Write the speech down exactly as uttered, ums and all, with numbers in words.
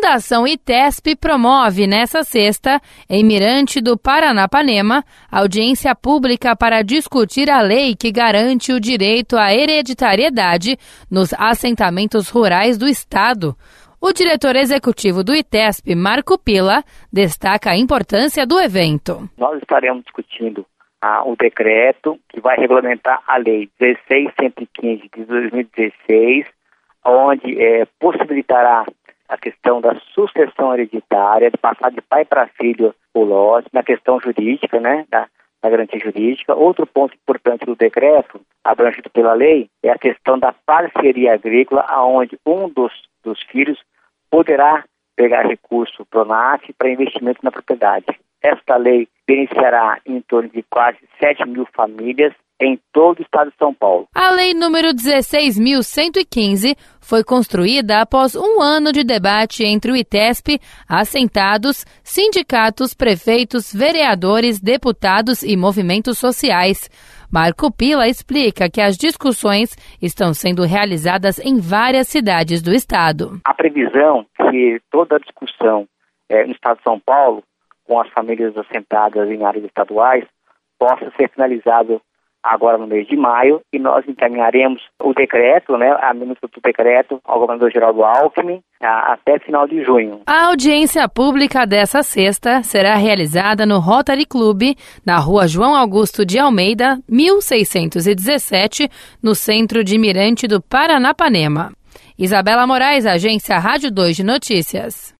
Fundação ITESP promove nesta sexta, em Mirante do Paranapanema, audiência pública para discutir a lei que garante o direito à hereditariedade nos assentamentos rurais do Estado. O diretor executivo do ITESP, Marco Pila, destaca a importância do evento. Nós estaremos discutindo ah, o decreto que vai regulamentar a lei dezesseis mil cento e quinze de dois mil e dezesseis, onde é, possibilitará a questão da sucessão hereditária, de passar de pai para filho o lote, na questão jurídica, né, da, da garantia jurídica. Outro ponto importante do decreto, abrangido pela lei, é a questão da parceria agrícola, onde um dos, dos filhos poderá pegar recurso PRONAF para investimento na propriedade. Esta lei beneficiará em torno de quase sete mil famílias em todo o estado de São Paulo. A lei número dezesseis mil cento e quinze foi construída após um ano de debate entre o ITESP, assentados, sindicatos, prefeitos, vereadores, deputados e movimentos sociais. Marco Pila explica que as discussões estão sendo realizadas em várias cidades do estado. A previsão que toda a discussão é, no estado de São Paulo, com as famílias assentadas em áreas estaduais, possa ser finalizada agora no mês de maio, e nós encaminharemos o decreto, né, a minuta do decreto ao governador Geraldo Alckmin a, até final de junho. A audiência pública dessa sexta será realizada no Rotary Club, na rua João Augusto de Almeida, mil seiscentos e dezessete, no centro de Mirante do Paranapanema. Isabela Moraes, Agência Rádio dois de Notícias.